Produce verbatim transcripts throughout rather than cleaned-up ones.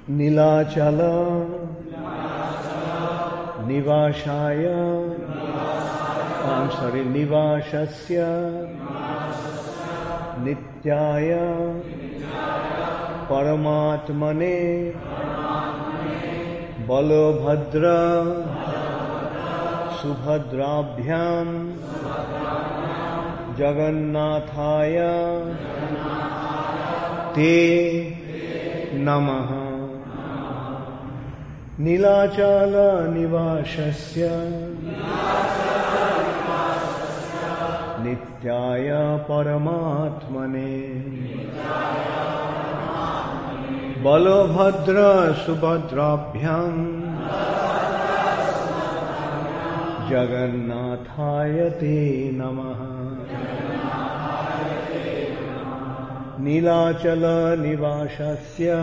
Nilachala Nivashaya, I'm sorry, Nivashasya Nityaya Paramatmane Balabhadra Subhadrabhyam Jagannathaya Te Namaha. Nilachala Nivashasya Nityaya Paramatmane Balabhadra Subhadrabhyam Jagannathaya Te Namaha. Nilachala Nivashasya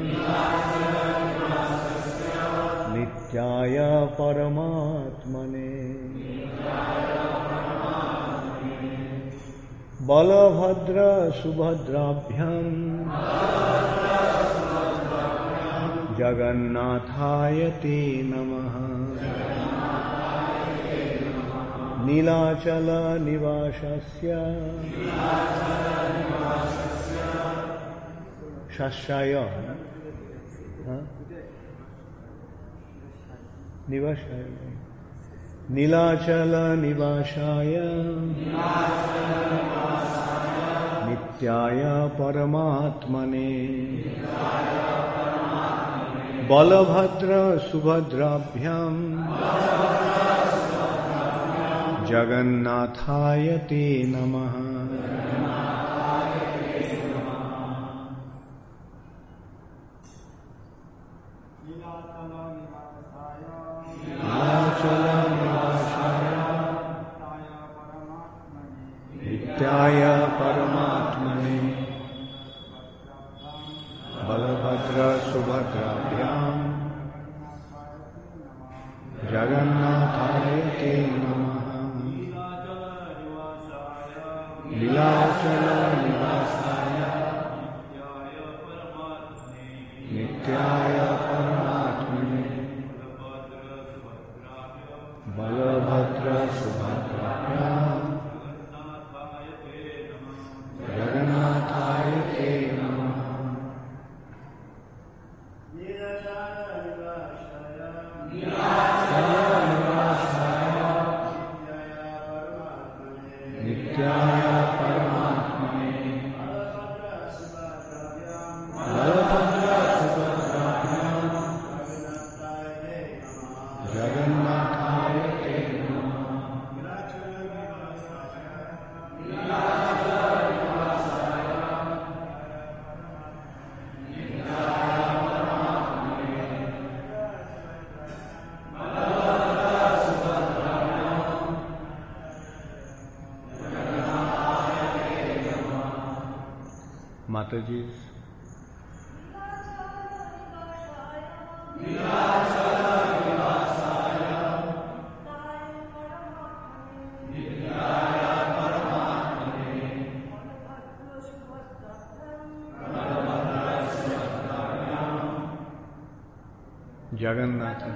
Nityaya Paramatmane Balabhadra Subhadrabhyam Jagannathaya Te Namaha. Nilachala Nivashasya Shashaya huh? Nivashaya Nilachala Nivashaya Nityaya Paramatmane Balabhadra Subhadrabhyam Jagannathaya Te Namaha. Nityaya Paramatmane Balabhadra Subhadrabhyam Jagannathaya Te Namaha. Nilachala Nivasaya Nityaya Paramatmane Balabhadra Subhadrabhyam Jagannathaya Te Namaha. Nityaya Paramatmane Balabhadra Subhadrabhyam Jagannathaya Te Namaha. Mataji's. Jagannatha.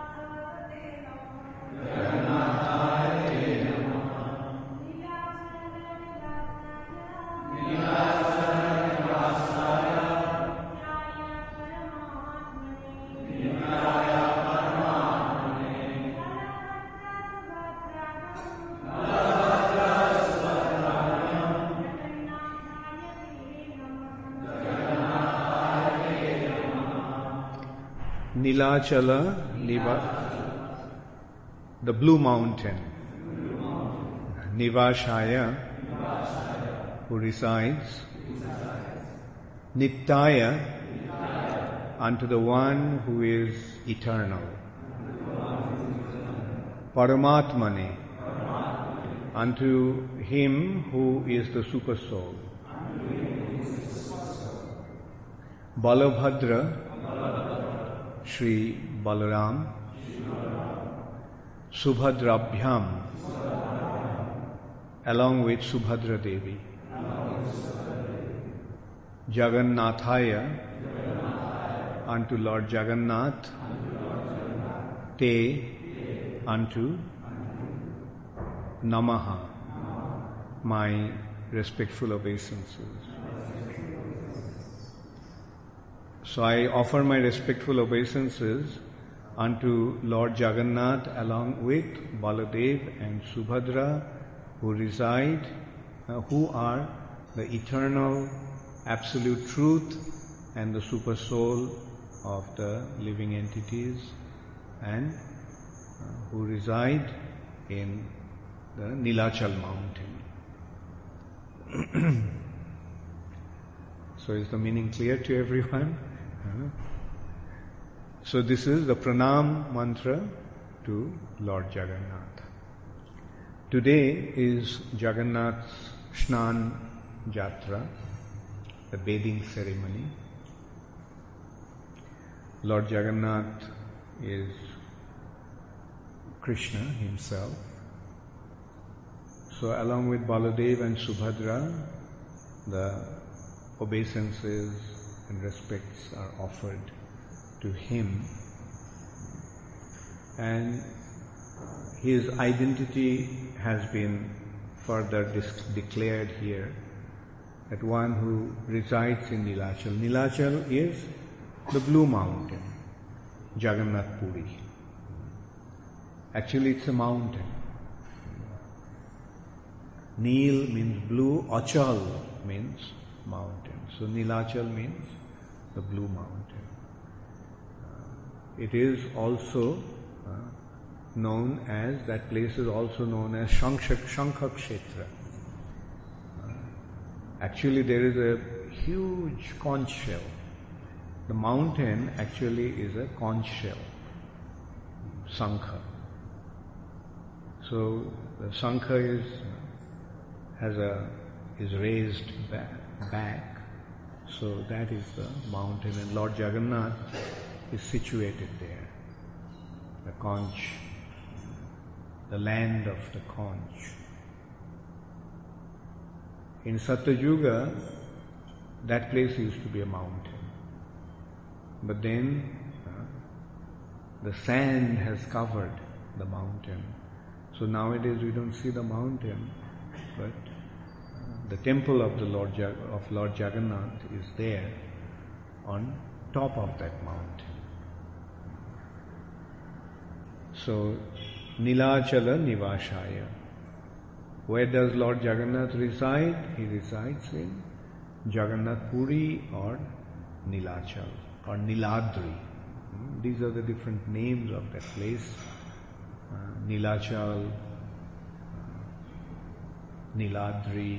Nilachala Niva, the Blue Mountain. Nivashaya, who resides. Nityaya, unto the one who is eternal. Paramatmane, unto him who is the Super Soul. Balabhadra, Shri Balaram, Subhadrabhyam, along with Subhadra Devi. Jagannathaya, unto Lord Jagannath, te unto Namaha, my respectful obeisances. So I offer my respectful obeisances unto Lord Jagannath along with Baladev and Subhadra, who reside, uh, who are the eternal absolute truth and the super soul of the living entities, and uh, who reside in the Nilachal mountain. So is the meaning clear to everyone? Uh, so this is the pranam mantra to Lord Jagannath. Today is Jagannath's Shnan Jatra, the bathing ceremony. Lord Jagannath is Krishna himself. So along with Baladev and Subhadra, the obeisances and respects are offered to him, and his identity has been further dis- declared here, that one who resides in Nilachal. Nilachal is the blue mountain, Jagannath Puri. Actually it's a mountain. Nil means blue, Achal means mountain. So Nilachal means the blue mountain. Uh, it is also uh, known as, that place is also known as Shankha, Shankha Kshetra. Uh, actually there is a huge conch shell. The mountain actually is a conch shell, Shankha. So the Shankha is has a is raised back, back, so that is the mountain, and Lord Jagannath is situated there. The conch, the land of the conch. In Satyuga, that place used to be a mountain, but then uh, the sand has covered the mountain. So nowadays we don't see the mountain, but uh, the temple of the Lord Jag- of Lord Jagannath is there on top of that mountain. So Nilachala Nivashaya. Where does Lord Jagannath reside? He resides in Jagannath Puri or Nilachal or Niladri. Hmm? These are the different names of that place. Uh, Nilachal, Niladri,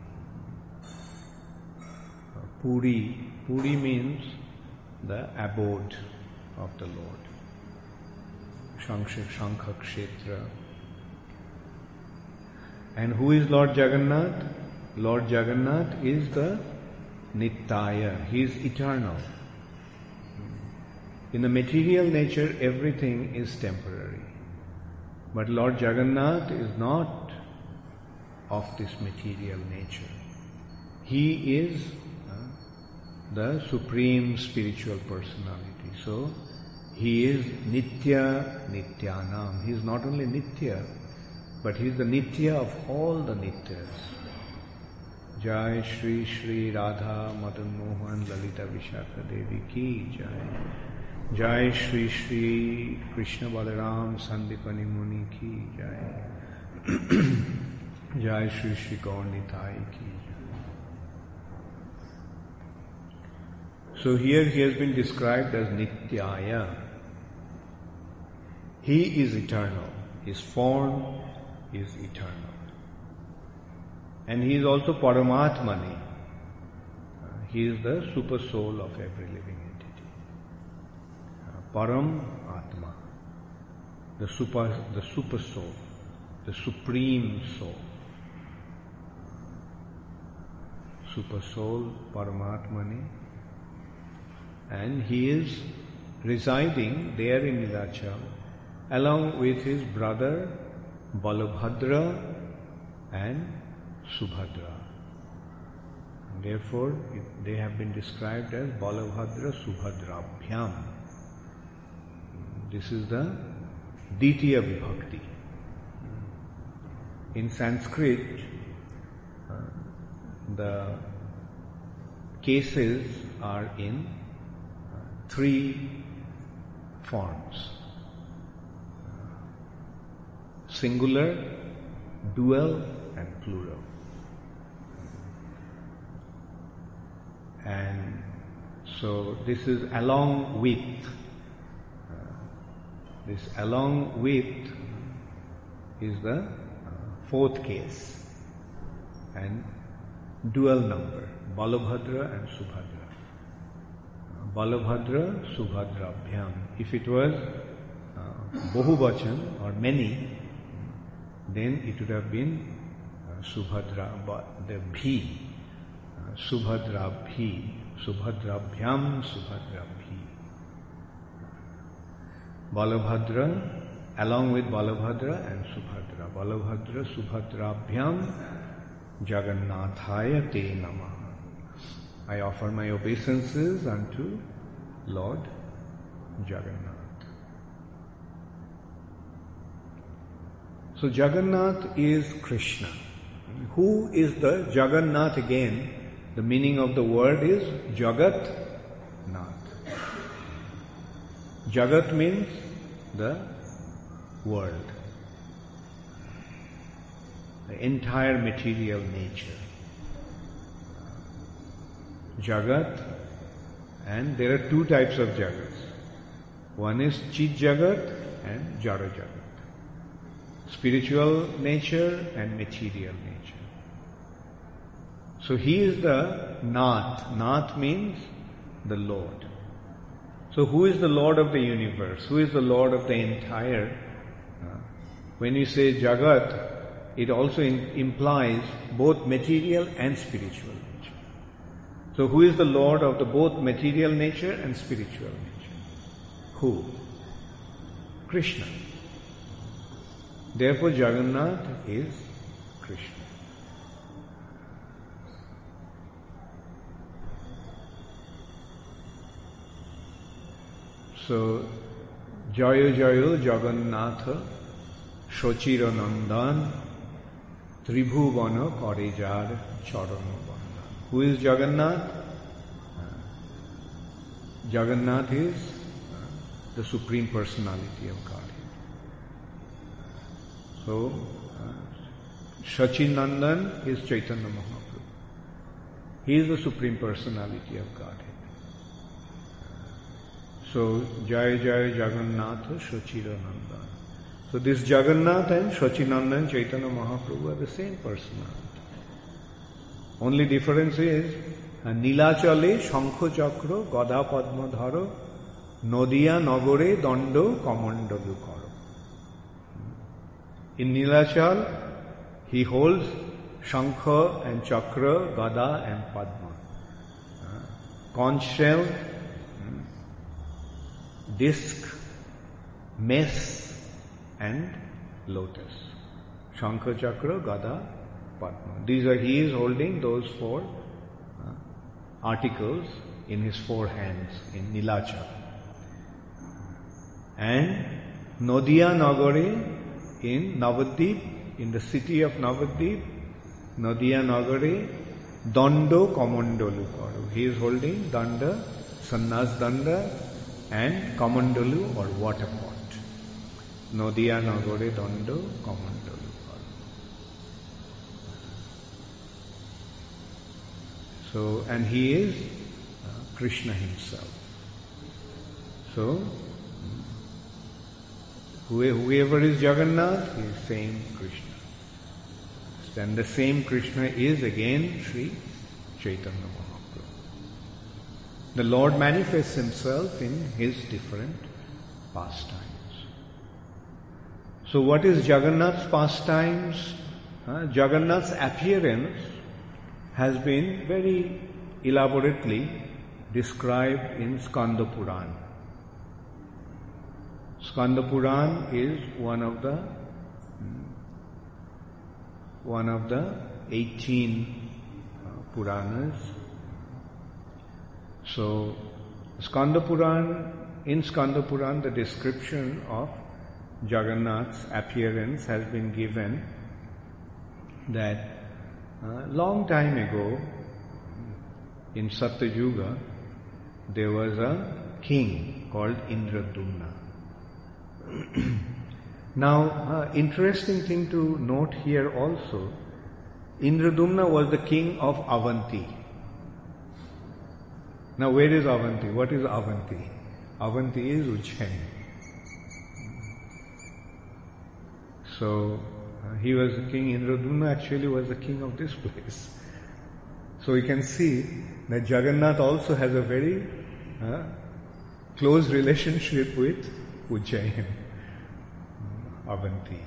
uh, Puri. Puri means the abode of the Lord. Shankha, Shankha Kshetra. And who is Lord Jagannath? Lord Jagannath is the Nityaya. He is eternal. In the material nature, everything is temporary. But Lord Jagannath is not of this material nature. He is uh, the supreme spiritual personality. So, he is Nitya Nityanam. He is not only Nitya, but he is the Nitya of all the Nityas. Jai Shri Shri Radha Madan Mohan Lalita Vishakha Devi ki Jai. Jai Shri Shri Krishna Balaram Sandipani Muni ki Jai. Jai Shri Shri Gaur Nitai ki Jai. So here he has been described as Nityaya. He is eternal. His form is eternal. And he is also Paramatmani. Uh, he is the super soul of every living entity. Uh, Param Atma, the super, the super soul, the supreme soul. Super soul, Paramatmani. And he is residing there in Nilachal along with his brother Balabhadra and Subhadra. Therefore, it, they have been described as Balabhadra Subhadrabhyam. This is the Ditiya Vibhakti. In Sanskrit, uh, the cases are in uh, three forms: singular, dual, and plural. And so this is along with, uh, this along with is the uh, fourth case and dual number, Balabhadra and Subhadra. Uh, Balabhadra, Subhadrabhyam. If it was uh, Bahuvachan or many, then it would have been uh, Subhadra, but the Bhi. Subhadrabhi, Subhadrabhyam, Subhadrabhi. Balabhadra, along with Balabhadra and Subhadra. Balabhadra, Subhadrabhyam, Jagannathaya te namaha. I offer my obeisances unto Lord Jagannath. So Jagannath is Krishna. Who is the Jagannath again? The meaning of the word is Jagat Nath. Jagat means the world, the entire material nature. Jagat, and there are two types of Jagats. One is Chit Jagat and Jara Jagat. Spiritual nature and material nature. So he is the Nath. Nath means the Lord. So who is the Lord of the universe? Who is the Lord of the entire? Uh, when you say Jagat, it also in, implies both material and spiritual nature. So who is the Lord of the both material nature and spiritual nature? Who? Krishna. Therefore Jagannath is Krishna. So, Jayo Jayo Jagannatha Shochira Nandan Tribhuvana Karejar Charana Bandhan. Who is Jagannath? Jagannath is the Supreme Personality of Godhead. So, uh, Shachinandan is Chaitanya Mahaprabhu. He is the Supreme Personality of Godhead. So, Jai Jai Jagannatha Shochiranandan. So this Jagannath and Shachinandan Chaitanya Mahaprabhu are the same personality. Only difference is, Nilachale Shankho Chakra Gada Padma Dharo Nodiya Nagore Dando Kamandalu Karo. In Nilachal, he holds Shankha and Chakra, Gada and Padma. Conch shell, disc, mess and lotus. Shankha, Chakra, Gada, Padma. These are, he is holding those four uh, articles in his four hands in Nilacha. And Nodiya Nagare in Navadvip, in the city of Navadvip, Nodiya Nagare, Dando Kamandalu Karo. He is holding Danda, Sannyas Danda, and Kamandalu or water pot. Nodiya Nagare Dando Kamandalu Karo. So, and he is uh, Krishna himself. So, whoever is Jagannath is same Krishna. And the same Krishna is again Sri Chaitanya Mahaprabhu. The Lord manifests himself in his different pastimes. So what is Jagannath's pastimes? Uh, Jagannath's appearance has been very elaborately described in Skanda Puran. Skanda Puran is one of the one of the eighteen uh, Puranas. So, Skanda Puran, in Skanda Puran, the description of Jagannath's appearance has been given that uh, long time ago in Satyuga there was a king called Indradumna. Now, uh, interesting thing to note here also, Indradumna was the king of Avanti. Now, where is Avanti? What is Avanti? Avanti is Ujjain. So, uh, he was the king. Indradumna actually was the king of this place. So, you can see that Jagannath also has a very uh, close relationship with Ujjain, Avanti.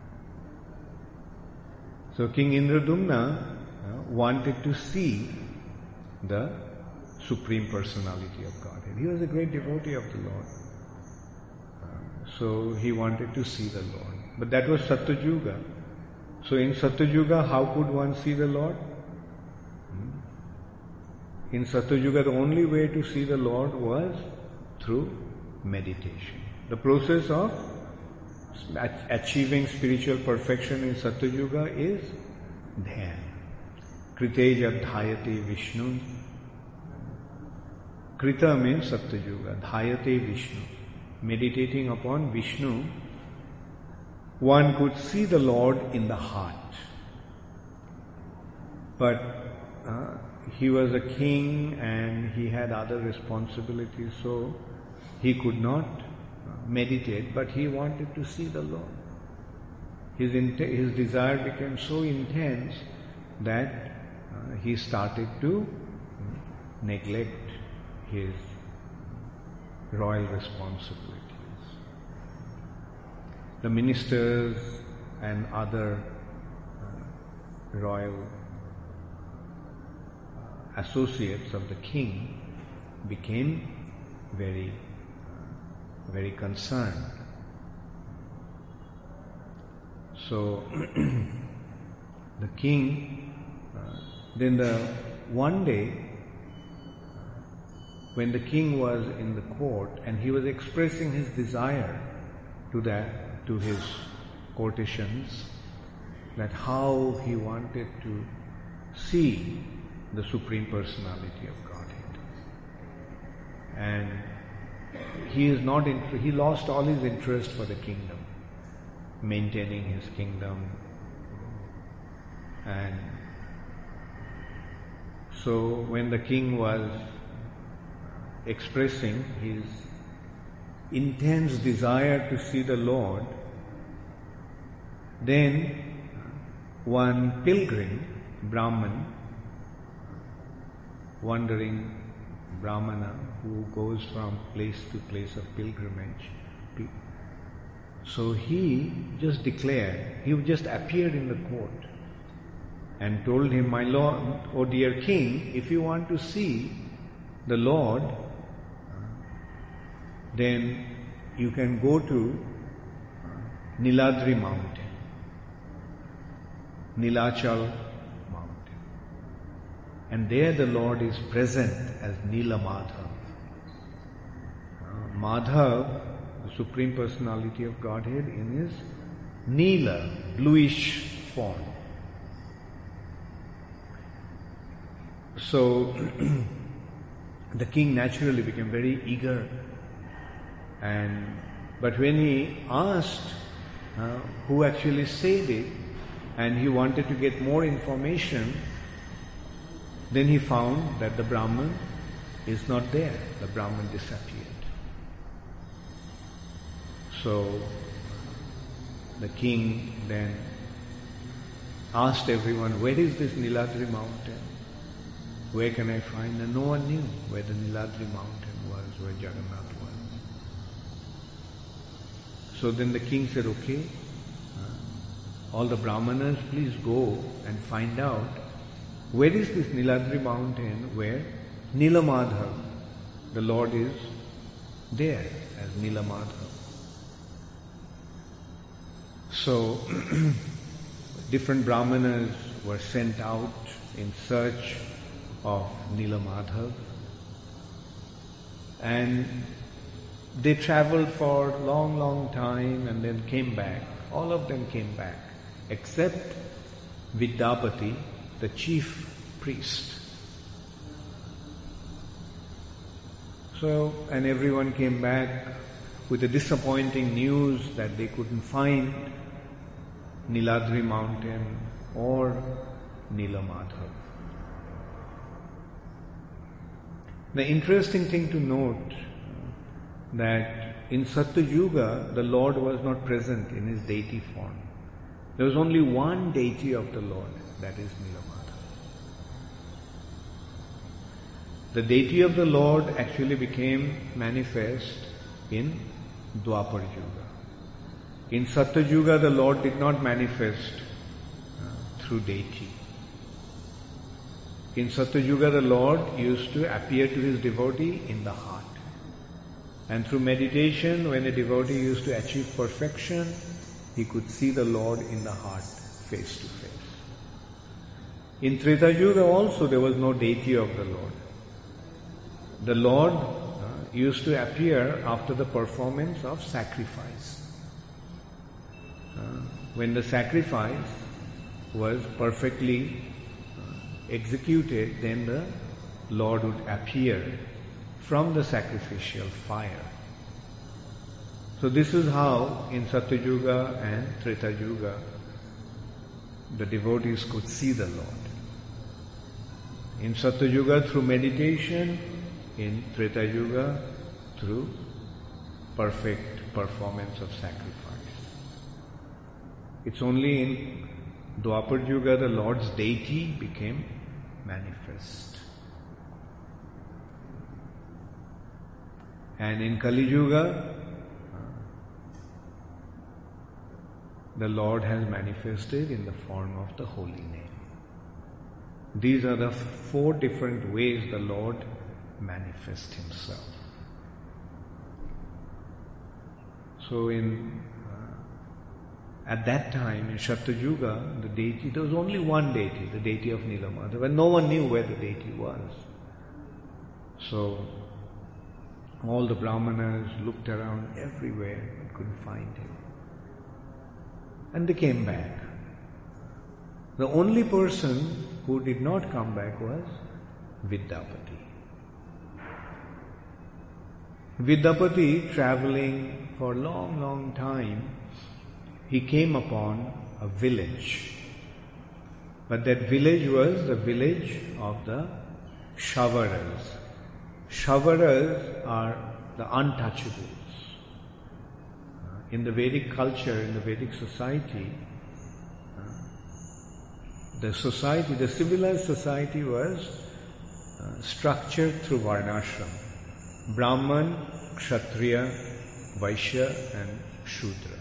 So, King Indradumna uh, wanted to see the Supreme Personality of Godhead. He was a great devotee of the Lord. Uh, so he wanted to see the Lord. But that was Satyuga. So in Satyuga, how could one see the Lord? Hmm? In Satyuga, the only way to see the Lord was through meditation. The process of achieving spiritual perfection in Satyuga is dhyan. Kriteja dhyate Vishnu. Krita means Satyuga, dhyate Vishnu. Meditating upon Vishnu, one could see the Lord in the heart. But uh, he was a king and he had other responsibilities, so he could not uh, meditate, but he wanted to see the Lord. His, int- his desire became so intense that uh, he started to neglect his royal responsibilities. The ministers and other uh, royal uh, associates of the king became very, uh, very concerned. So the king, uh, then the one day, when the king was in the court and he was expressing his desire to that, to his courtesans, that how he wanted to see the Supreme Personality of Godhead. And he is not, in, he lost all his interest for the kingdom, maintaining his kingdom. And so when the king was expressing his intense desire to see the Lord, then one pilgrim, Brahman, wandering Brahmana who goes from place to place of pilgrimage, so he just declared, he just appeared in the court and told him, "My Lord, O dear king, if you want to see the Lord, then you can go to Niladri mountain, Nilachal mountain. And there the Lord is present as Nila Madhav. Uh, Madhav, the Supreme Personality of Godhead, in his Nila, bluish form. So the king naturally became very eager. And but when he asked uh, who actually said it, and he wanted to get more information, then he found that the Brahman is not there. The Brahman disappeared. So the king then asked everyone, "Where is this Niladri mountain? Where can I find?" And no one knew where the Niladri mountain was, where Jagannath was. So then the king said, "Okay, uh, all the Brahmanas, please go and find out where is this Niladri mountain where Nilamadhav, the Lord, is there as Nilamadhav." So different Brahmanas were sent out in search of Nilamadhav. And they traveled for a long, long time and then came back. All of them came back, except Vidyapati, the chief priest. So, and everyone came back with the disappointing news that they couldn't find Niladri mountain or Nilamadhav. The interesting thing to note that in Satyuga the Lord was not present in his deity form. There was only one deity of the Lord, that is Nilamadhav. The deity of the Lord actually became manifest in Dwapar Yuga. In Satyuga the Lord did not manifest uh, through deity. In Satyuga the Lord used to appear to his devotee in the heart. And through meditation, when a devotee used to achieve perfection, he could see the Lord in the heart, face to face. In Treta Yuga also there was no deity of the Lord. The Lord uh, used to appear after the performance of sacrifice. Uh, when the sacrifice was perfectly uh, executed, then the Lord would appear from the sacrificial fire. So this is how in Satyuga and Treta Yuga the devotees could see the Lord. In Satyuga through meditation, in Treta Yuga through perfect performance of sacrifice. It's only in Dwapar Yuga the Lord's deity became manifest. And in Kali Yuga, the Lord has manifested in the form of the holy name. These are the four different ways the Lord manifests himself. So in uh, at that time in Satyuga, the deity, there was only one deity, the deity of Nilamadhav, and no one knew where the deity was. So all the Brahmanas looked around everywhere but couldn't find him. And they came back. The only person who did not come back was Vidyapati. Vidyapati, traveling for a long, long time, he came upon a village. But that village was the village of the Shavaras. Shavaras are the untouchables. In the Vedic culture, in the Vedic society, the society, the civilized society was uh, structured through Varnashram. Brahman, Kshatriya, Vaishya and Shudra.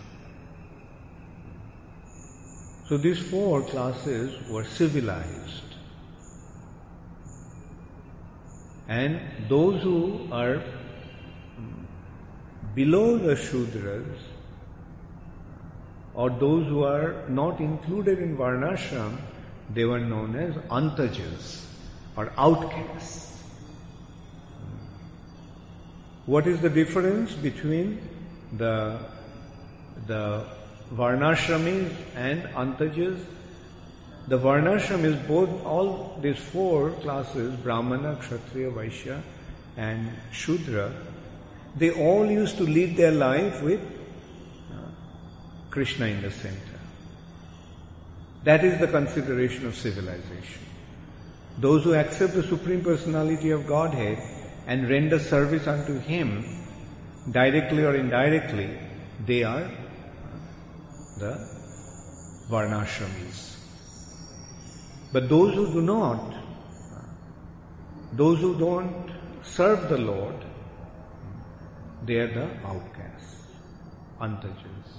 So these four classes were civilized. And those who are below the Shudras, or those who are not included in Varnashram, they were known as Antajas or outcasts. What is the difference between the, the Varnashramis and Antajas? The Varnashram is both, all these four classes, Brahmana, Kshatriya, Vaishya and Shudra, they all used to lead their life with uh, Krishna in the center. That is the consideration of civilization. Those who accept the Supreme Personality of Godhead and render service unto Him, directly or indirectly, they are the Varnashramis. But those who do not, those who don't serve the Lord, they are the outcasts, Antajas.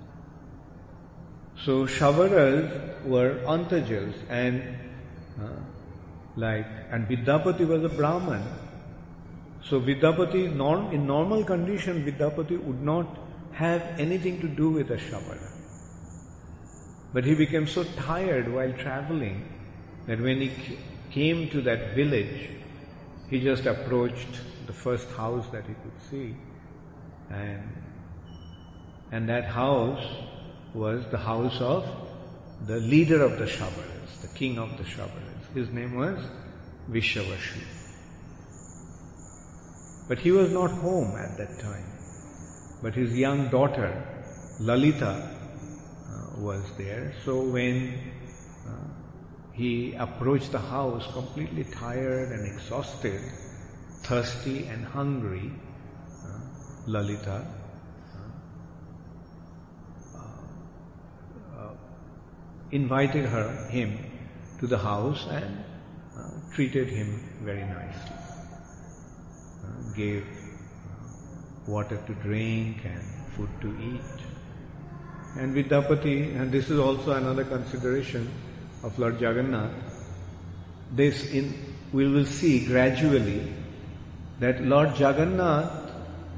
So Shavaras were Antajas, and uh, like, and Vidyapati was a Brahman. So Vidyapati, norm, in normal condition, Vidyapati would not have anything to do with a Shavara. But he became so tired while traveling that when he came to that village, he just approached the first house that he could see, and and that house was the house of the leader of the Shavaras, the king of the Shavaras. His name was Vishavashu. But he was not home at that time. But his young daughter, Lalita, uh, was there. So when uh, he approached the house completely tired and exhausted, thirsty and hungry, uh, Lalita invited her, him to the house and uh, treated him very nicely. Uh, gave uh, water to drink and food to eat. And Vidyapati, and this is also another consideration of Lord Jagannath, this in we will see gradually that Lord Jagannath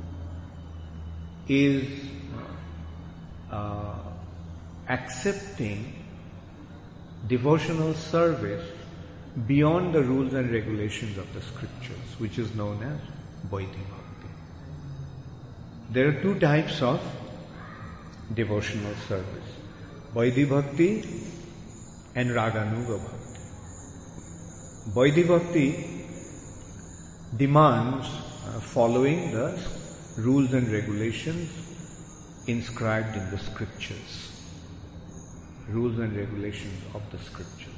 is uh, accepting devotional service beyond the rules and regulations of the scriptures, which is known as Vaidhi Bhakti. There are two types of devotional service, Vaidhi Bhakti and Raganuga Bhakti. Vaidhi Bhakti demands uh, following the rules and regulations inscribed in the scriptures. Rules and regulations of the scriptures.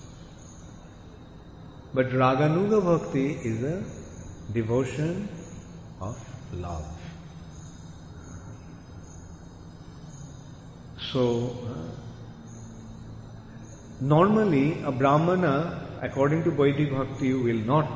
But Raganuga Bhakti is a devotion of love. So, uh, normally a Brahmana, according to Vaidhi Bhakti, will not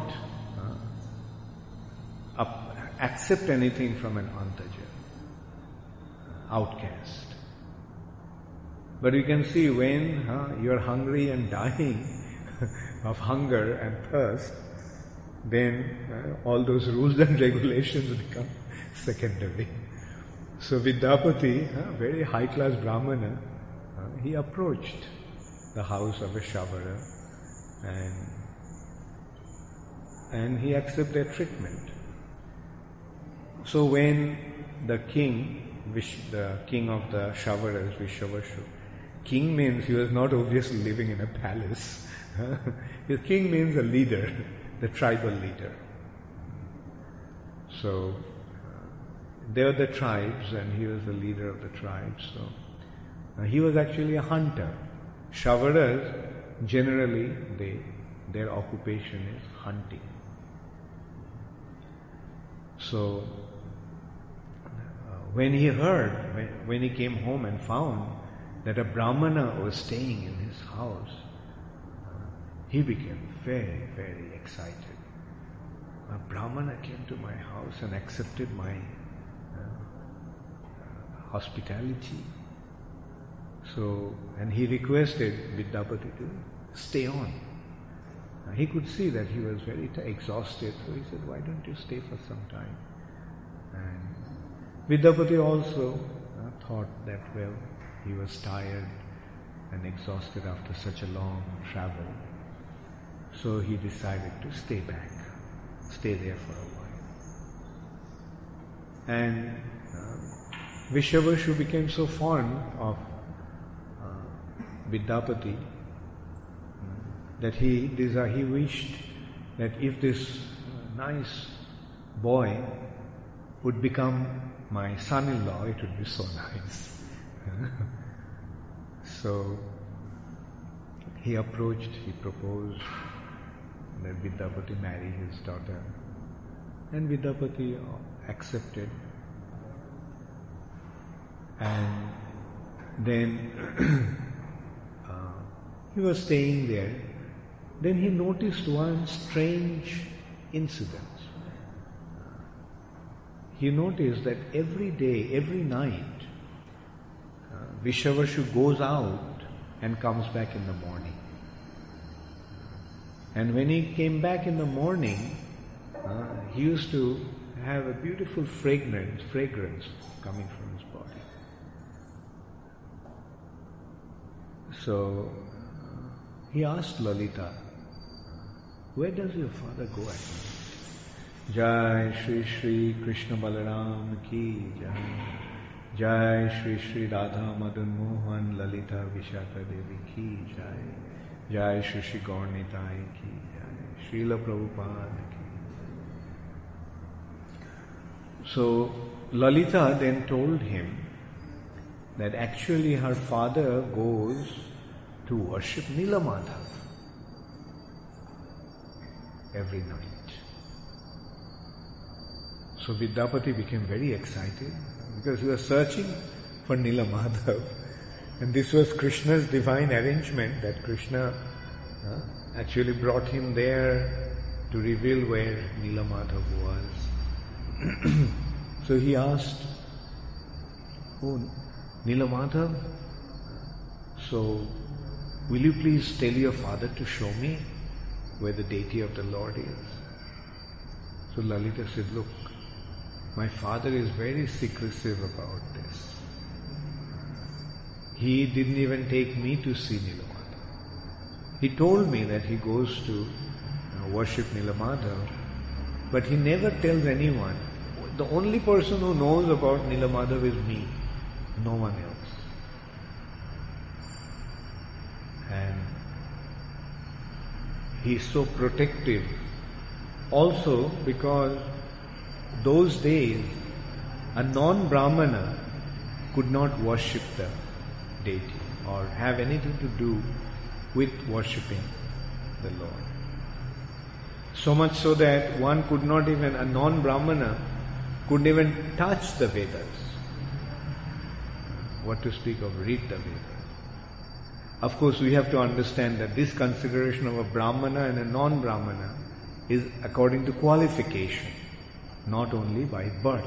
uh, up, accept anything from an Antaja, outcast. But you can see when huh, you are hungry and dying of hunger and thirst, then uh, all those rules and regulations become secondary. So Vidyapati, uh, very high-class Brahmana, uh, he approached the house of a Shavara and and he accepted their treatment. So when the king, Vish, the king of the Shavaras, Vishavashu, king means he was not obviously living in a palace. His king means a leader, the tribal leader. So uh, they were the tribes and he was the leader of the tribes. So uh, he was actually a hunter. Shavaras, generally, they their occupation is hunting. So uh, when he heard, when, when he came home and found that a Brahmana was staying in his house, uh, he became very, very excited. A Brahmana came to my house and accepted my uh, uh, hospitality. So, and he requested Vidyapati to stay on. Uh, he could see that he was very t- exhausted, so he said, why don't you stay for some time? And Vidyapati also uh, thought that, well, he was tired and exhausted after such a long travel. So he decided to stay back, stay there for a while. And uh, Vishavashu became so fond of uh, Vidyapati uh, that he desired, he wished that if this uh, nice boy would become my son-in-law, it would be so nice. So he approached, he proposed that Vidyapati marry his daughter, and Vidyapati accepted. And then uh, he was staying there. Then he noticed one strange incident. He noticed that every day, every night, uh, Vishavashu goes out and comes back in the morning. And when he came back in the morning, uh, he used to have a beautiful fragrance, fragrance coming from his body. So uh, he asked Lalita, Where does your father go at night? Jai Shri Shri Krishna Balaram ki Jai. Jai Shri Shri Radha Madan Mohan Lalita Vishaka Devi ki Jai. Jai Shri Shri Gaur Nitai ki Jai. Srila Prabhupada ki. So Lalita then told him that actually her father goes to worship Nilamadhav every night. So Vidyapati became very excited because he was searching for Nilamadhav, and this was Krishna's divine arrangement that Krishna uh, actually brought him there to reveal where Nilamadhav was. So he asked, "Oh, Nilamadhav, so will you please tell your father to show me where the deity of the Lord is?" So Lalita said, "Look, my father is very secretive about this. He didn't even take me to see Nilamadhav. He told me that he goes to uh, worship Nilamadhav, but he never tells anyone. The only person who knows about Nilamadhav is me, no one else." And he's so protective also because those days a non-Brahmana could not worship the deity or have anything to do with worshipping the Lord. So much so that one could not even, a non-Brahmana couldn't even touch the Vedas. What to speak of read the Vedas. Of course, we have to understand that this consideration of a Brahmana and a non-Brahmana is according to qualification, not only by birth.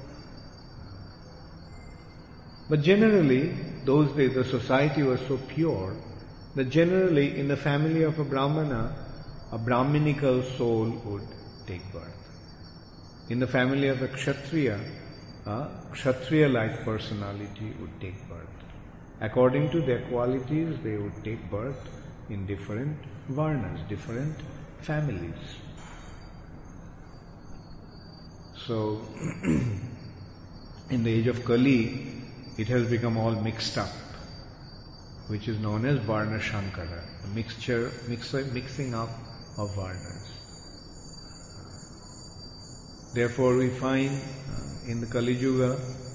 But generally, those days the society was so pure that generally in the family of a Brahmana, a Brahminical soul would take birth. In the family of a Kshatriya, a Kshatriya-like personality would take birth. According to their qualities, they would take birth in different varnas, different families. So, in the age of Kali, it has become all mixed up, which is known as Varna Shankara, a mixture, mix, mixing up of Varnas. Therefore, we find uh, in the Kali Yuga,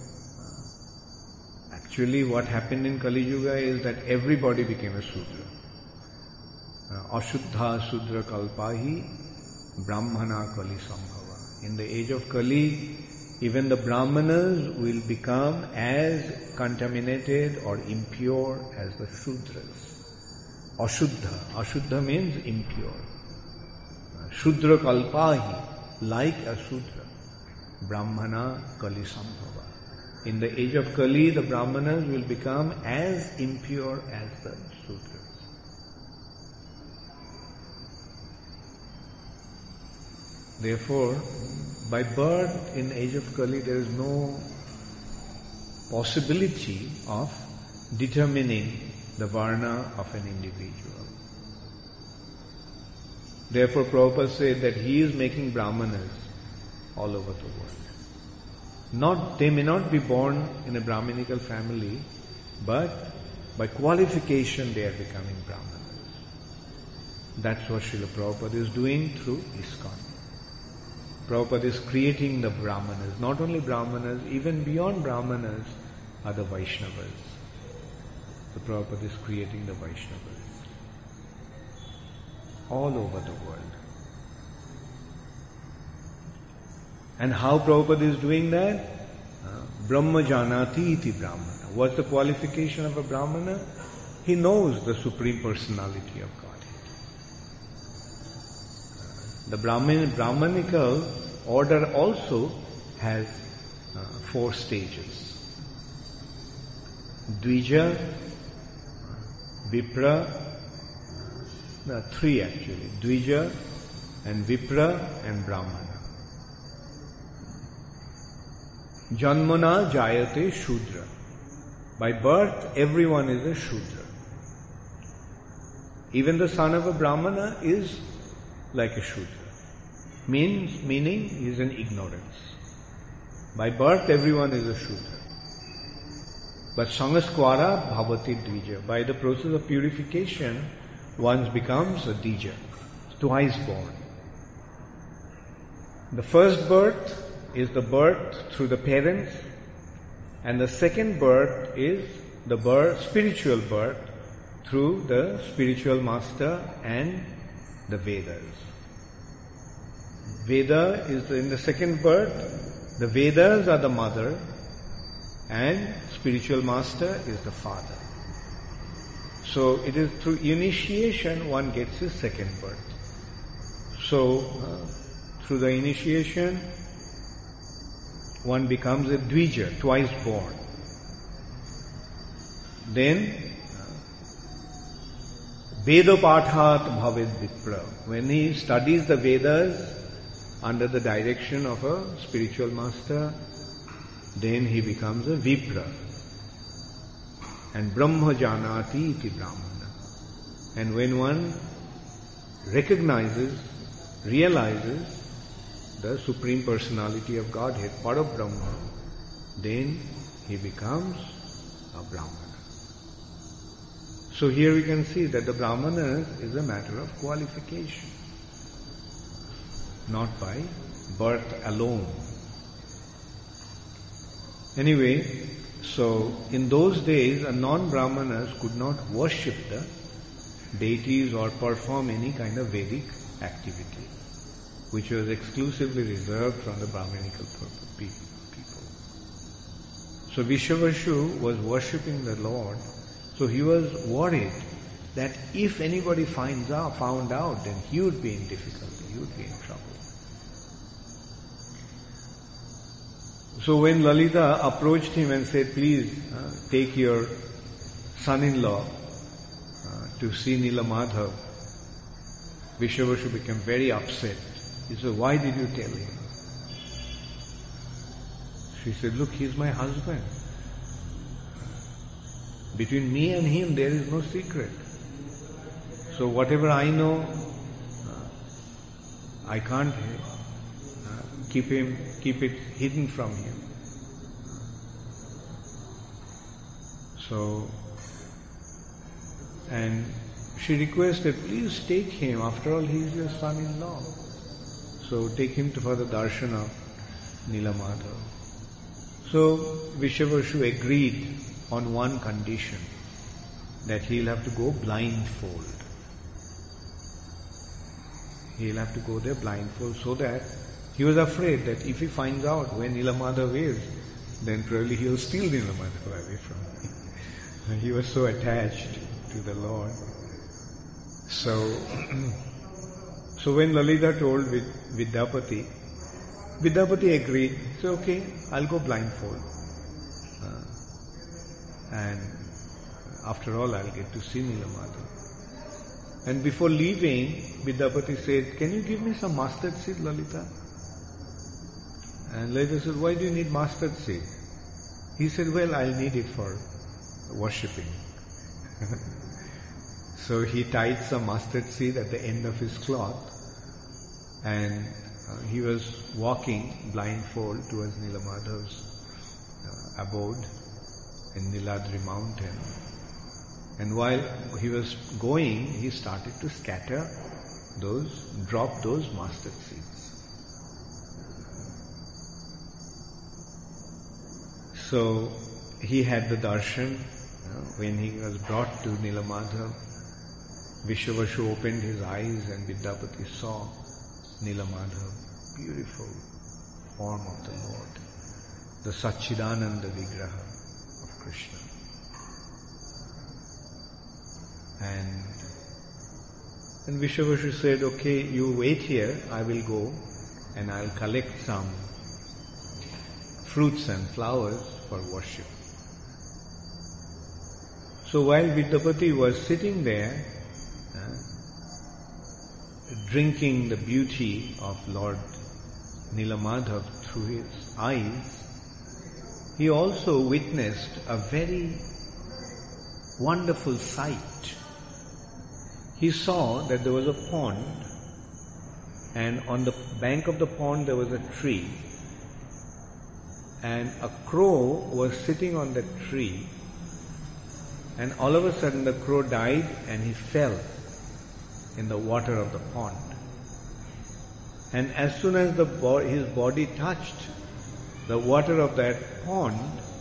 uh, actually what happened in Kali Yuga is that everybody became a Sudra. Uh, Ashuddha Sudra Kalpahi Brahmana Kali Sambhava. In the age of Kali, even the Brahmanas will become as contaminated or impure as the Shudras. Ashuddha. Ashuddha means impure. Shudra Kalpahi, like a Shudra. Brahmana Kali Sambhava. In the age of Kali, the Brahmanas will become as impure as the Shudras. Therefore, by birth in the age of Kali, there is no possibility of determining the Varna of an individual. Therefore, Prabhupada said that he is making Brahmanas all over the world. Not, they may not be born in a Brahminical family, but by qualification they are becoming Brahmanas. That's what Srila Prabhupada is doing through ISKCON. Prabhupada is creating the Brahmanas. Not only Brahmanas, even beyond Brahmanas are the Vaishnavas. The Prabhupada is creating the Vaishnavas all over the world. And how Prabhupada is doing that? Uh, Brahma Janati iti Brahmana. What's the qualification of a Brahmana? He knows the Supreme Personality of Godhead. The Brahmin, Brahmanical order also has uh, four stages. Dvija, Vipra, no, three actually. Dvija and Vipra and Brahmana. Janmana Jayate Shudra. By birth, everyone is a Shudra. Even the son of a Brahmana is like a Shudra. Means, meaning he is in ignorance. By birth everyone is a Shudra. But Sangaskwara bhavati dvija. By the process of purification, one becomes a dvija, twice born. The first birth is the birth through the parents, and the second birth is the birth, spiritual birth, through the spiritual master and the Vedas. Veda is the, in the second birth, the Vedas are the mother, and spiritual master is the father. So it is through initiation one gets his second birth. So uh, through the initiation one becomes a dvija, twice born. Then Veda Pathat Bhaved Vipra. When he studies the Vedas under the direction of a spiritual master, then he becomes a Vipra. And Brahma Janati iti Brahmana. And when one recognizes, realizes the Supreme Personality of Godhead, Parabrahma, then he becomes a Brahmana. So here we can see that the Brahmanas is a matter of qualification, not by birth alone. Anyway, so in those days, a non-Brahmanas could not worship the deities or perform any kind of Vedic activity, which was exclusively reserved from the Brahminical people. So Vishavashu was worshipping the Lord. So he was worried that if anybody finds out, found out, then he would be in difficulty, he would be in trouble. So when Lalita approached him and said, please uh, take your son-in-law uh, to see Nilamadhav, Vishavashu became very upset. He said, why did you tell him? She said, look, he's my husband. Between me and him there is no secret. So whatever I know, uh, I can't uh, keep him, keep it hidden from him. So, and she requested, please take him. After all, he is your son-in-law. So take him to for the darshan of Nilamadhav. So Vishavashu agreed on one condition, that he'll have to go blindfold. He'll have to go there blindfold, so that he was afraid that if he finds out where Nilamadhav is, then probably he'll steal Nilamadhav away from him. He was so attached to the Lord. So, so when Lalita told Vid- Vidyapati, Vidyapati agreed. So okay, I'll go blindfold. Uh, and after all, I'll get to see Nilamadhav. And before leaving, Vidyapati said, can you give me some mustard seed, Lalita? And Lalita said, why do you need mustard seed? He said, well, I'll need it for worshipping. So he tied some mustard seed at the end of his cloth, and uh, he was walking blindfold towards Nilamadhav's uh, abode in Niladri mountain. And while he was going, he started to scatter those, drop those mustard seeds. So he had the darshan. You know, when he was brought to Nilamadhav, Vishavashu opened his eyes and Vidyapati saw Nilamadhav, beautiful form of the Lord, the Satchidananda Vigraha of Krishna. And, and Vishavashu said, okay, you wait here, I will go and I'll collect some fruits and flowers for worship. So while Vidyapati was sitting there, uh, drinking the beauty of Lord Nilamadhav through his eyes, he also witnessed a very wonderful sight. He saw that there was a pond and on the bank of the pond there was a tree, and a crow was sitting on that tree, and all of a sudden the crow died and he fell in the water of the pond. And as soon as the bo- his body touched the water of that pond,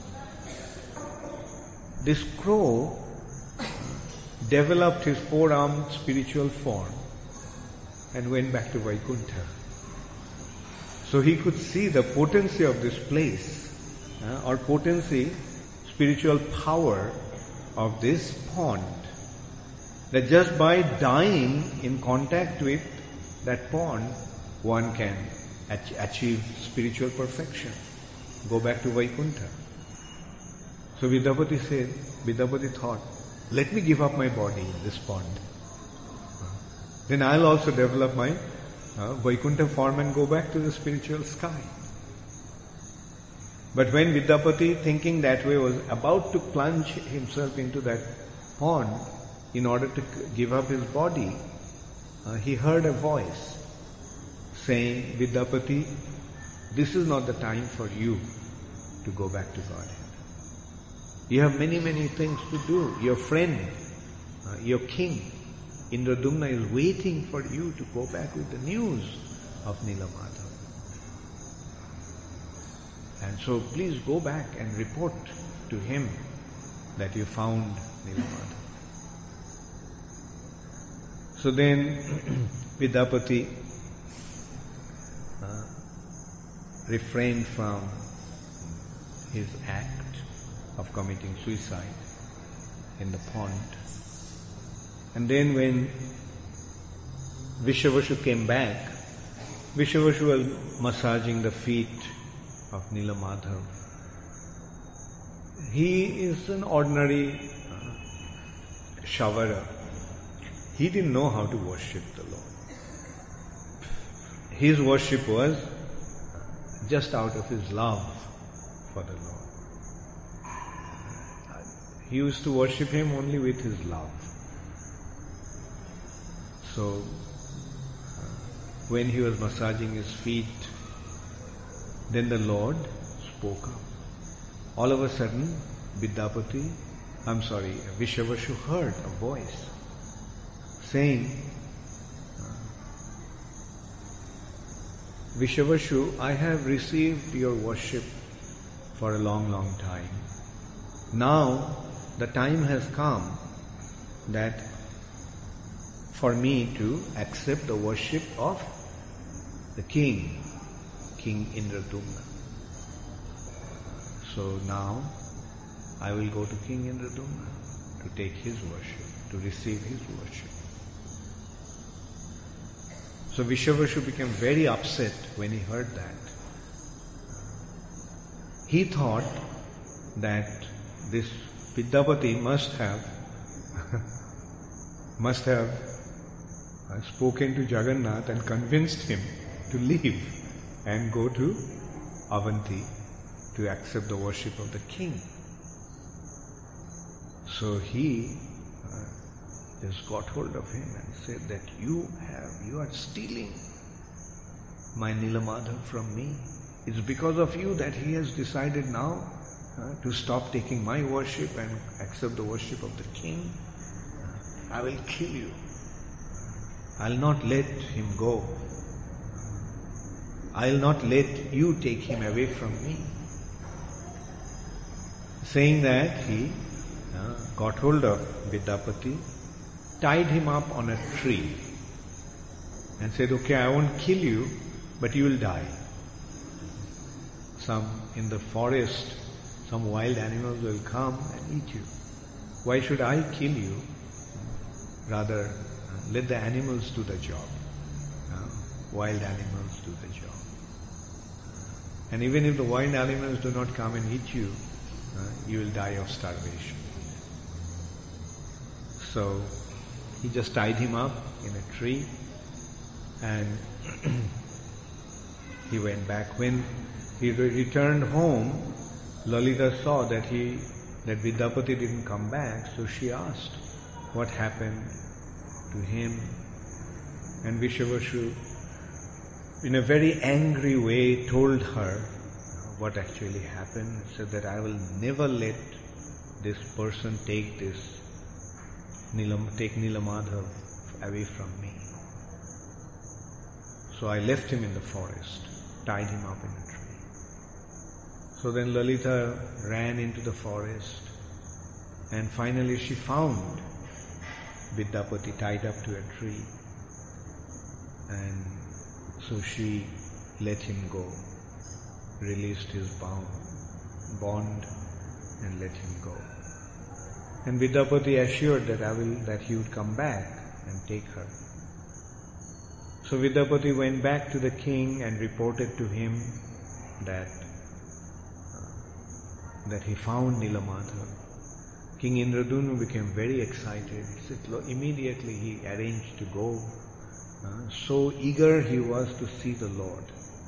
this crow developed his four-armed spiritual form and went back to Vaikuntha. So he could see the potency of this place, uh, or potency, spiritual power of this pond. That just by dying in contact with that pond, one can ach- achieve spiritual perfection, go back to Vaikuntha. So Vidyapati said, Vidyapati thought, let me give up my body in this pond. Then I'll also develop my uh, Vaikuntha form and go back to the spiritual sky. But when Vidyapati, thinking that way, was about to plunge himself into that pond in order to give up his body, uh, he heard a voice saying, Vidyapati, this is not the time for you to go back to Godhead. You have many, many things to do. Your friend, uh, your king, Indradumna, is waiting for you to go back with the news of Nilamadhav. And so please go back and report to him that you found Nilamadhav. So then Vidyapati uh, refrained from his act of committing suicide in the pond. And then when Vishavashu came back, Vishavashu was massaging the feet of Nilamadhav. He is an ordinary uh, Shavara. He didn't know how to worship the Lord. His worship was just out of his love for the Lord. He used to worship him only with his love. So, uh, when he was massaging his feet, then the Lord spoke up. All of a sudden, Vidyapati, I'm sorry, Vishavashu heard a voice saying, Vishavashu, I have received your worship for a long, long time. Now, the time has come that for me to accept the worship of the king, King Indradumna. So now I will go to King Indradumna to take his worship, to receive his worship. So Vishavashu became very upset when he heard that. He thought that this Vidyapati must have must have spoken to Jagannath and convinced him to leave and go to Avanti to accept the worship of the king. So he uh, just got hold of him and said that you have, you are stealing my Nilamadhav from me. It's because of you that he has decided now uh, to stop taking my worship and accept the worship of the king. I will kill you. I'll not let him go. I'll not let you take him away from me. Saying that, he uh, got hold of Vidyapati, tied him up on a tree and said, okay, I won't kill you, but you will die. Some, in the forest, some wild animals will come and eat you. Why should I kill you? Rather, let the animals do the job. Uh, wild animals do the job. And even if the wild animals do not come and eat you, uh, you will die of starvation. So, he just tied him up in a tree and he went back. When he re- returned home, Lalita saw that he that Vidyapati didn't come back, so she asked what happened to him. And Vishavashu in a very angry way, told her what actually happened. Said that I will never let this person take this Nilam, take Nilamadhav away from me. So I left him in the forest, tied him up in a tree. So then Lalita ran into the forest, and finally she found Vidyapati tied up to a tree. And so she let him go, released his bound, bond and let him go. And Vidyapati assured that I will, that he would come back and take her. So Vidyapati went back to the king and reported to him that uh, that he found Nilamadhav. King Indradunu became very excited. He said, immediately he arranged to go. Uh, so eager he was to see the Lord.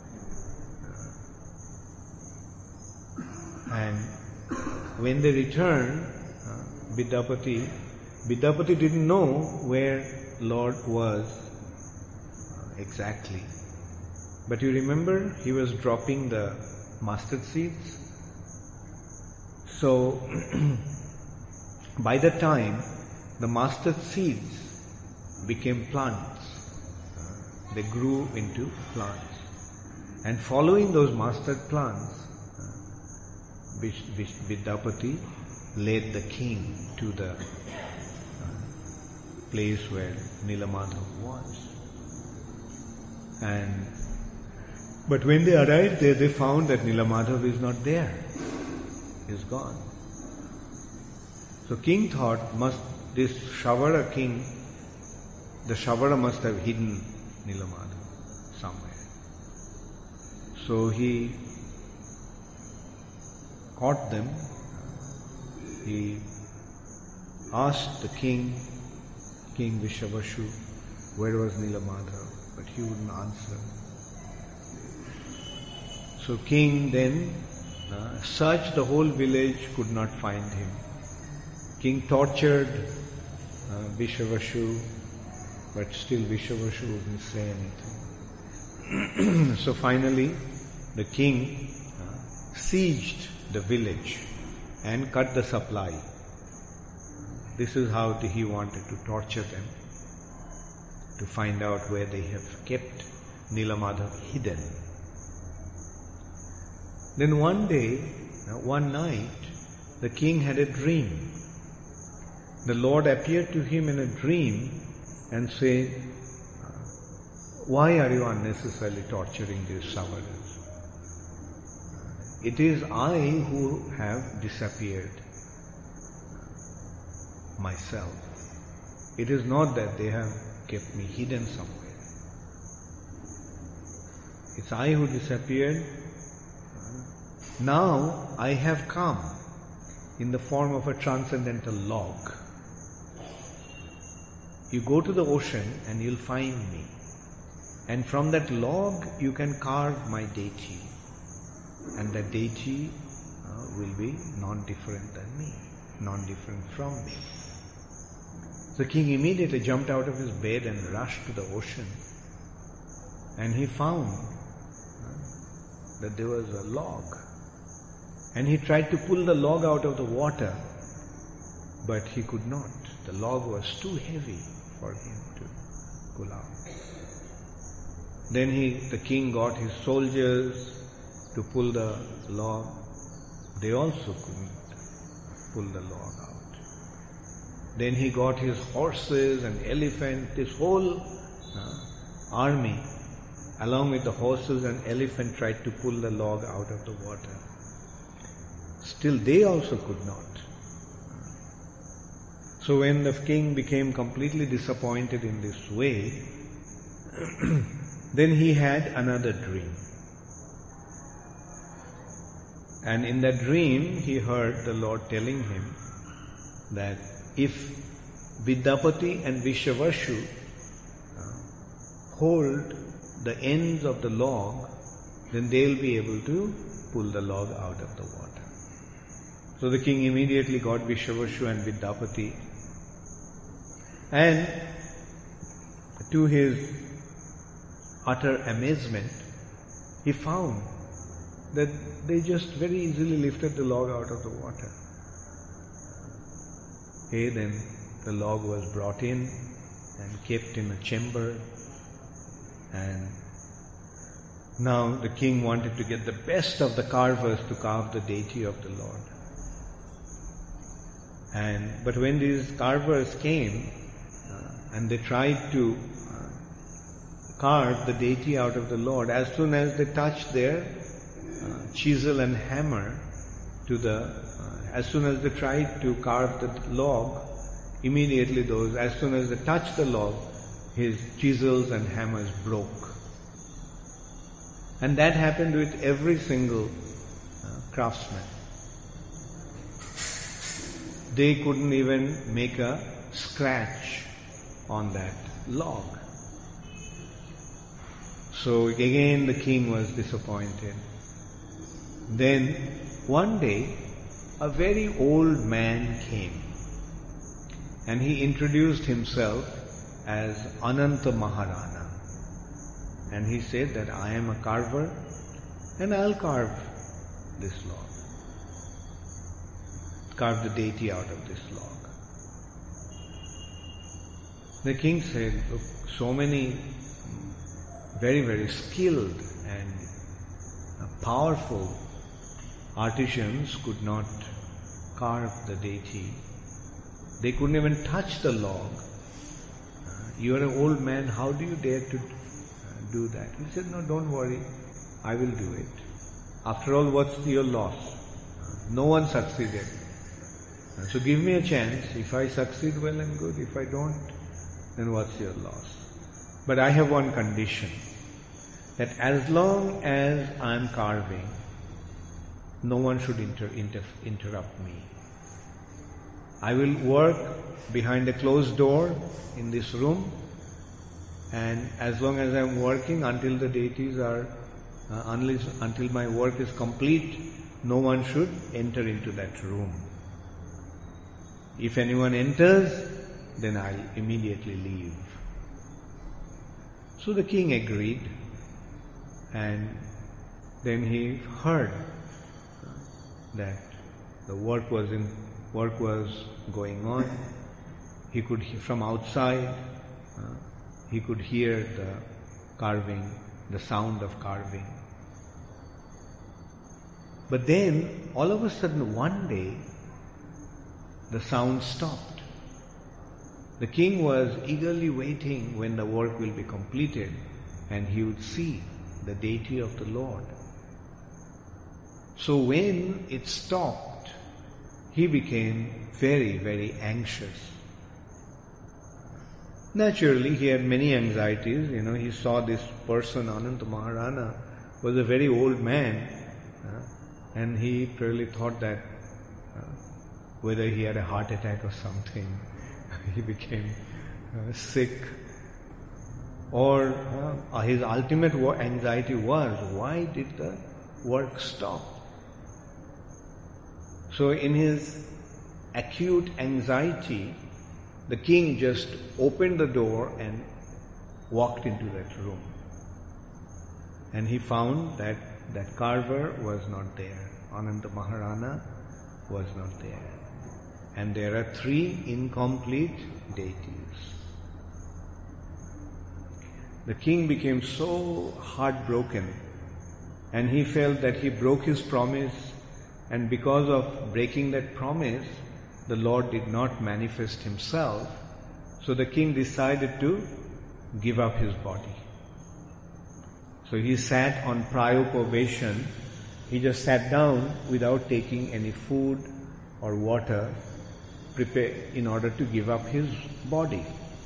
Uh, and when they returned, uh, Vidyapati, Vidyapati didn't know where Lord was uh, exactly. But you remember, he was dropping the mustard seeds. So, by the time the mustard seeds became plants, uh, they grew into plants. And following those mustard plants, uh, Vidyapati led the king to the uh, place where Nilamadhav was. And but when they arrived there, they found that Nilamadhav is not there. He is gone. So king thought, must this Shavara king, the Shavara must have hidden Nilamadhav somewhere. So he caught them. He asked the king, King Vishavashu, where was Nilamadhav, but he wouldn't answer. So king then uh, searched the whole village, could not find him. King tortured uh, Vishavashu, but still Vishavashu wouldn't say anything. So finally, the king uh, sieged the village and cut the supply. This is how he wanted to torture them, to find out where they have kept Nilamadhav hidden. Then one day, one night, the king had a dream. The Lord appeared to him in a dream and said, why are you unnecessarily torturing these Savaras? It is I who have disappeared myself. It is not that they have kept me hidden somewhere. It's I who disappeared. Now I have come in the form of a transcendental log. You go to the ocean and you'll find me. And from that log you can carve my deity. And that deity uh, will be non-different than me, non-different from me. The king immediately jumped out of his bed and rushed to the ocean. And he found uh, that there was a log. And he tried to pull the log out of the water, but he could not. The log was too heavy for him to pull out. Then he, the king got his soldiers to pull the log. They also couldn't pull the log out. Then he got his horses and elephant, this whole uh, army, along with the horses and elephant, tried to pull the log out of the water. Still they also could not. So when the king became completely disappointed in this way, then he had another dream. And in that dream he heard the Lord telling him that if Vidyapati and Vishavashu uh, hold the ends of the log, then they'll be able to pull the log out of the water. So the king immediately got Vishavashu and Vidyapati, and to his utter amazement, he found that they just very easily lifted the log out of the water. Okay, then the log was brought in and kept in a chamber, and now the king wanted to get the best of the carvers to carve the deity of the Lord. And but when these carvers came uh, and they tried to uh, carve the deity out of the Lord, as soon as they touched their uh, chisel and hammer to the, uh, as soon as they tried to carve the log, immediately those, as soon as they touched the log, his chisels and hammers broke. And that happened with every single uh, craftsman. They couldn't even make a scratch on that log. So again the king was disappointed. Then one day a very old man came and he introduced himself as Ananta Maharana. And he said that I am a carver and I'll carve this log. Carve the deity out of this log. The king said, look, so many very, very skilled and powerful artisans could not carve the deity. They couldn't even touch the log. You are an old man, how do you dare to do that? He said, no, don't worry, I will do it. After all, what's your loss? No one succeeded. So give me a chance. If I succeed, well and good. If I don't, then what's your loss? But I have one condition, that as long as I am carving, no one should inter- inter- interrupt me. I will work behind a closed door in this room, and as long as I am working, until the deities are, uh, unless, until my work is complete, no one should enter into that room. If anyone enters, then I'll immediately leave. So the king agreed, and then he heard that the work was in work was going on. He could hear from outside. Uh, he could hear the carving, the sound of carving. But then, all of a sudden, one day, the sound stopped. The king was eagerly waiting when the work will be completed and he would see the deity of the Lord. So when it stopped, he became very, very anxious. Naturally, he had many anxieties. You know, he saw this person, Ananta Maharana, was a very old man, uh, and he really thought that uh, whether he had a heart attack or something, he became uh, sick. Or uh, his ultimate anxiety was, why did the work stop? So in his acute anxiety, the king just opened the door and walked into that room. And he found that that carver was not there. Ananta Maharana was not there. And there are three incomplete deities. The king became so heartbroken, and he felt that he broke his promise, and because of breaking that promise, the Lord did not manifest himself. So the king decided to give up his body. So he sat on pryopavation. He just sat down without taking any food or water, prepare in order to give up his body.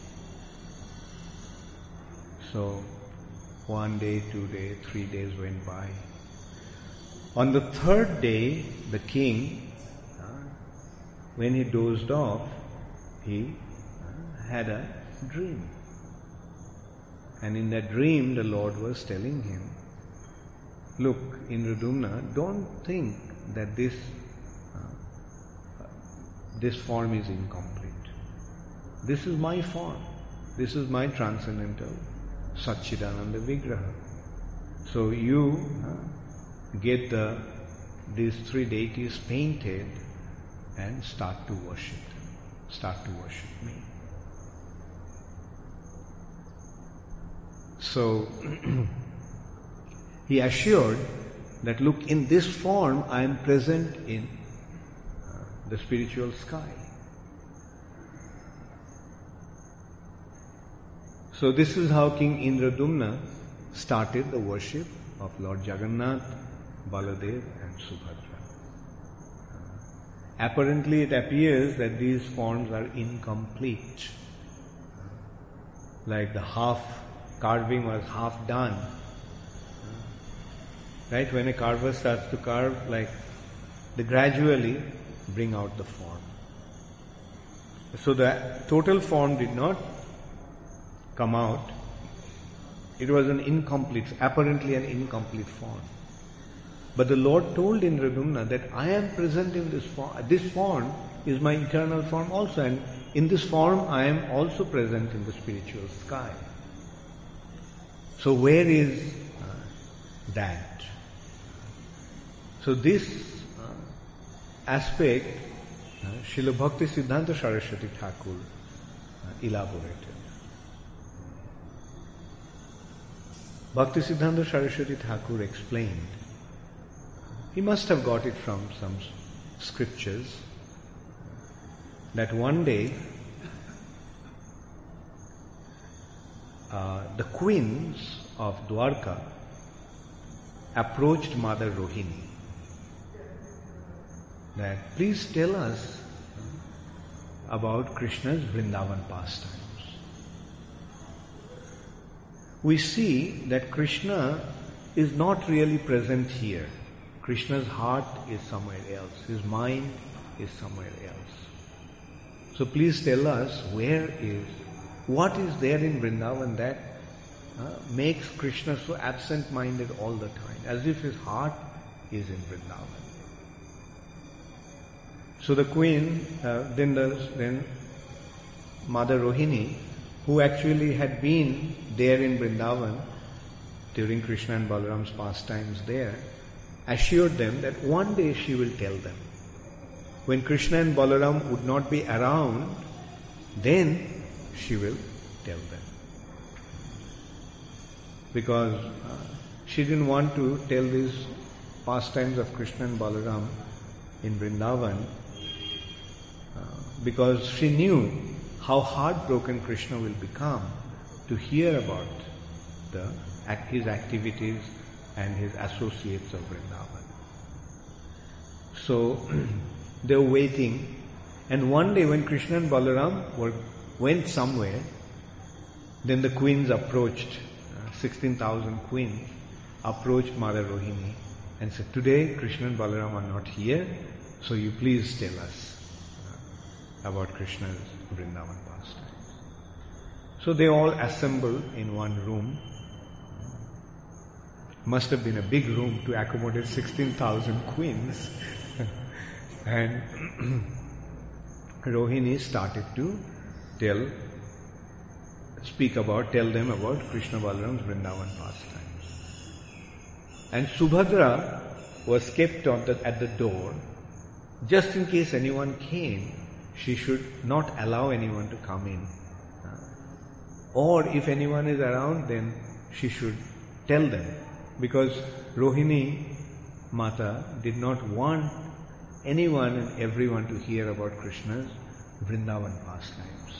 So one day, two days, three days went by. On the third day, the king, uh, when he dozed off, he uh, had a dream. And in that dream, the Lord was telling him, look, Indradumna, don't think that this uh, this form is incomplete. This is my form. This is my transcendental Satchidananda Vigraha. So you uh, get the these three deities painted and start to worship them. Start to worship me. So he assured that, look, in this form I am present in uh, the spiritual sky. So this is how King Indradumna started the worship of Lord Jagannath, Baladev and Subhadra. Apparently it appears that these forms are incomplete. Like the half carving was half done. Right? When a carver starts to carve, like they gradually bring out the form. So the total form did not come out. It was an incomplete, apparently an incomplete form. But the Lord told Indradumna that I am present in this form. This form is my eternal form also, and in this form I am also present in the spiritual sky. So where is uh, that? So this uh, aspect, uh, Srila Bhakti Siddhanta Saraswati Thakur uh, elaborated. Bhakti Siddhanta Saraswati Thakur explained, he must have got it from some scriptures, that one day uh, the queens of Dwarka approached Mother Rohini that, please tell us about Krishna's Vrindavan pastimes. We see that Krishna is not really present here. Krishna's heart is somewhere else. His mind is somewhere else. So please tell us, where is, what is there in Vrindavan that uh, makes Krishna so absent-minded all the time, as if his heart is in Vrindavan. So the queen, uh, then, the, then Mother Rohini, who actually had been there in Vrindavan during Krishna and Balaram's pastimes there, assured them that one day she will tell them. When Krishna and Balaram would not be around, then she will tell them. Because uh, she didn't want to tell these pastimes of Krishna and Balaram in Vrindavan uh, because she knew how heartbroken Krishna will become to hear about the, his activities and his associates of Vrindavan. So they were waiting, and one day when Krishna and Balaram were, went somewhere, then the queens approached, uh, sixteen thousand queens approached Mother Rohini and said, today Krishna and Balaram are not here, so you please tell us uh, about Krishna's Vrindavan pastimes. So they all assembled in one room. Must have been a big room to accommodate sixteen thousand queens. And Rohini started to tell, speak about, tell them about Krishna Balaram's Vrindavan pastimes. And Subhadra was kept on the, at the door, just in case anyone came, she should not allow anyone to come in. Or if anyone is around, then she should tell them. Because Rohini Mata did not want anyone and everyone to hear about Krishna's Vrindavan pastimes.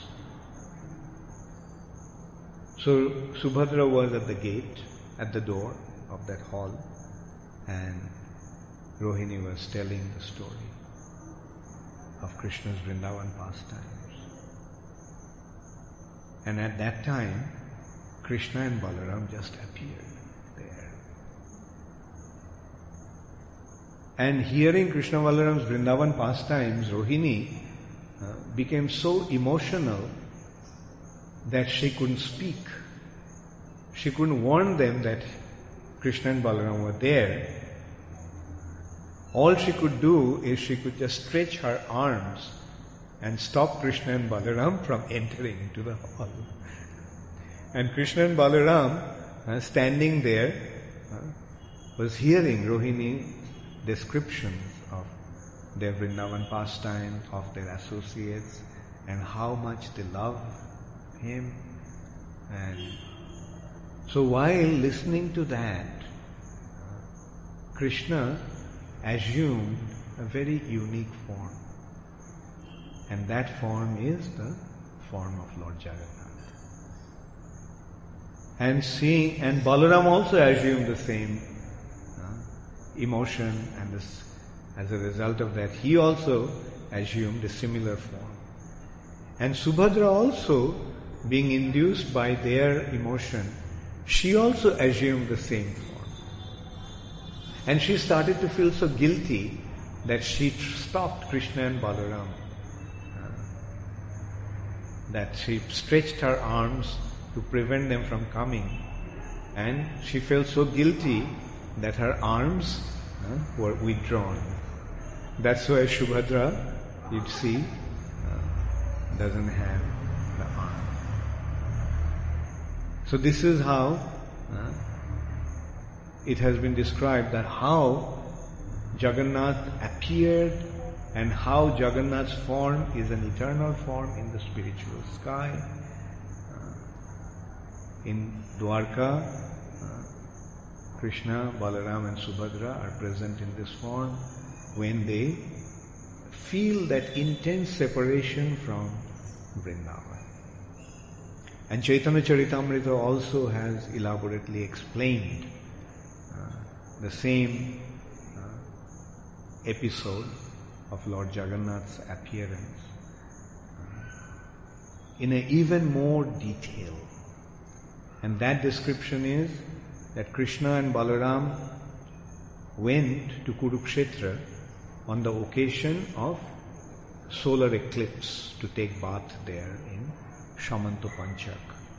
So Subhadra was at the gate, at the door of that hall, and Rohini was telling the story of Krishna's Vrindavan pastimes. And at that time, Krishna and Balaram just appeared there. And hearing Krishna Balaram's Vrindavan pastimes, Rohini uh, became so emotional that she couldn't speak. She couldn't warn them that Krishna and Balaram were there. All she could do is she could just stretch her arms and stop Krishna and Balaram from entering into the hall. And Krishna and Balaram, uh, standing there, uh, was hearing Rohini's descriptions of their Vrindavan pastime, of their associates, and how much they love him. And so while listening to that, Krishna assumed a very unique form. And that form is the form of Lord Jagannath. And seeing, and Balaram also assumed the same uh, emotion, and this, as a result of that, he also assumed a similar form. And Subhadra also, being induced by their emotion, she also assumed the same form. And she started to feel so guilty that she stopped Krishna and Balaram. Uh, that she stretched her arms to prevent them from coming. And she felt so guilty that her arms uh, were withdrawn. That's why Subhadra, you'd see, uh, doesn't have the arm. So this is how uh, it has been described, that how Jagannath appeared and how Jagannath's form is an eternal form in the spiritual sky. Uh, in Dwarka, uh, Krishna, Balaram and Subhadra are present in this form when they feel that intense separation from Vrindavan. And Chaitanya Charitamrita also has elaborately explained uh, the same uh, episode of Lord Jagannath's appearance uh, in an even more detail. And that description is that Krishna and Balaram went to Kurukshetra on the occasion of solar eclipse to take bath there in Shamantapanchak.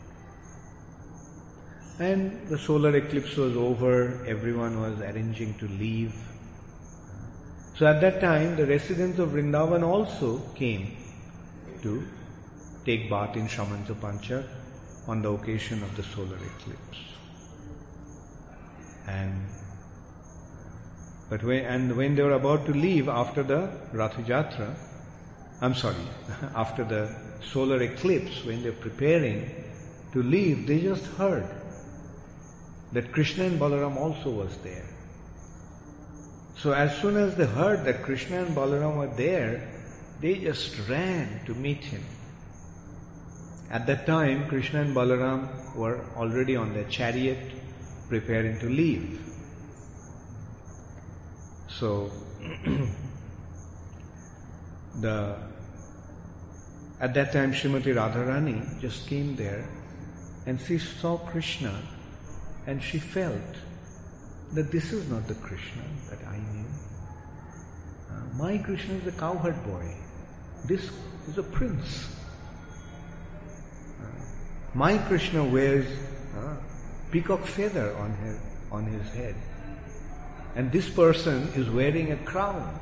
And the solar eclipse was over, everyone was arranging to leave. So at that time, the residents of Vrindavan also came to take bath in Shamantapanchak on the occasion of the solar eclipse. And but when, and when they were about to leave after the Rath Yatra, I'm sorry, after the solar eclipse, when they're preparing to leave, they just heard that Krishna and Balaram also was there. So as soon as they heard that Krishna and Balaram were there, they just ran to meet him. At that time, Krishna and Balaram were already on their chariot, preparing to leave. So, the at that time Srimati Radharani just came there and she saw Krishna and she felt that this is not the Krishna that I knew. Uh, my Krishna is a cowherd boy. This is a prince. Uh, my Krishna wears uh, peacock feather on her, on his head. And this person is wearing a crown.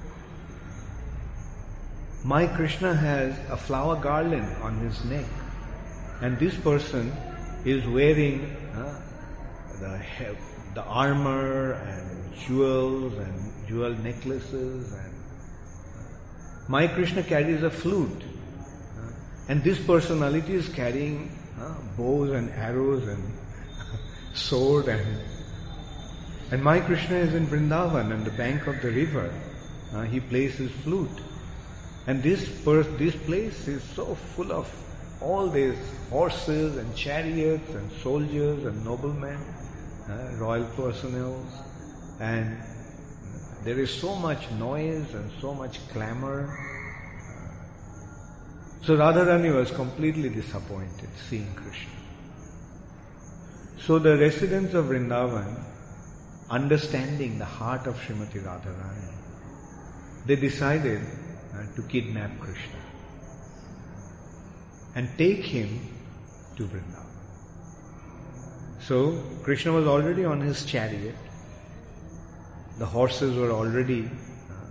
My Krishna has a flower garland on his neck. And this person is wearing uh, the, the armor and jewels and jewel necklaces. And uh, my Krishna carries a flute. Uh, and this personality is carrying uh, bows and arrows and sword and And my Krishna is in Vrindavan on the bank of the river. Uh, he plays his flute. And this pers- this place is so full of all these horses and chariots and soldiers and noblemen, uh, royal personnel. And there is so much noise and so much clamor. So Radharani was completely disappointed seeing Krishna. So the residents of Vrindavan, understanding the heart of Srimati Radharani, they decided uh, to kidnap Krishna and take him to Vrindavan. So Krishna was already on his chariot. The horses were already uh,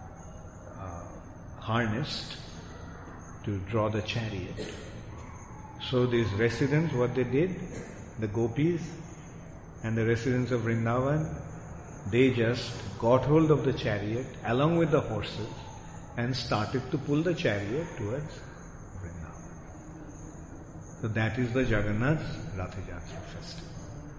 uh, harnessed to draw the chariot. So these residents, what they did, the gopis and the residents of Vrindavan, they just got hold of the chariot along with the horses and started to pull the chariot towards Vrindavan. So that is the Jagannath's Rath Yatra festival.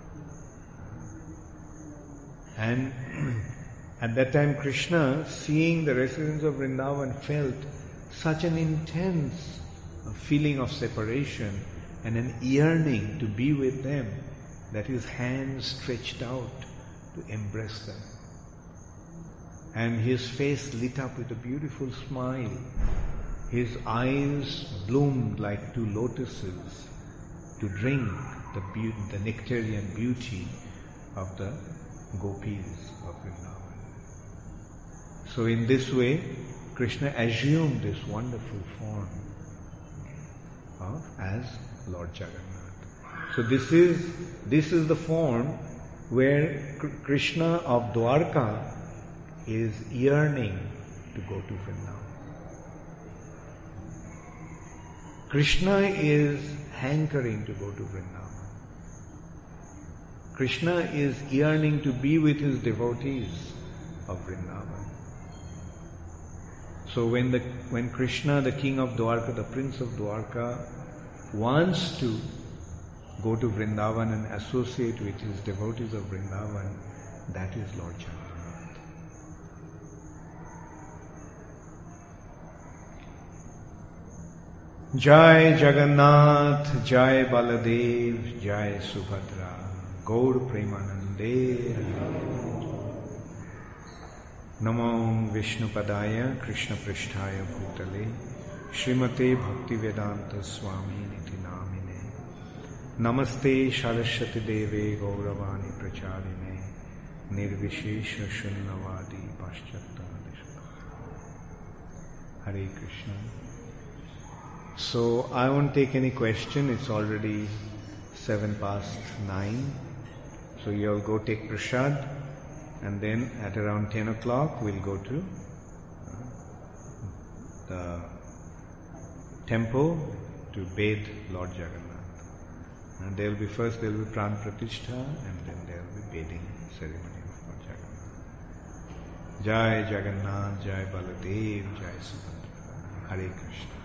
And at that time Krishna, seeing the residents of Vrindavan, felt such an intense feeling of separation and an yearning to be with them that his hands stretched out to embrace them. And his face lit up with a beautiful smile. His eyes bloomed like two lotuses to drink the, be- the nectarian beauty of the gopis of Vrindavan. So in this way, Krishna assumed this wonderful form of as Lord Jagannath. So this is this is the form where Krishna of Dwarka is yearning to go to Vrindavan. Krishna is hankering to go to Vrindavan. Krishna is yearning to be with his devotees of Vrindavan. So when the when Krishna, the king of Dwarka, the prince of Dwarka, wants to go to Vrindavan and associate with his devotees of Vrindavan, that is Lord Jagannath. Jai Jagannath, Jai Baladev, Jai Subhadra, Gaur Premanande, Namo Vishnupadaya, Krishna Prishtaya Bhutale, Srimate Bhaktivedanta Swami Niti Namine, Namaste Saraswati Deve Gauravani Pracharine, Nirvishesha Shunnavadi Paschatya Deshata. Hare Krishna. So I won't take any question, it's already seven past nine. So you all go take prasad, and then at around ten o'clock we'll go to uh, the temple to bathe Lord Jagannath. And there will be first there will be Pran Pratishtha, and then there will be bathing ceremony of Lord Jagannath. Jai Jagannath, Jai Baladev, Jai Subhadra. Hare Krishna.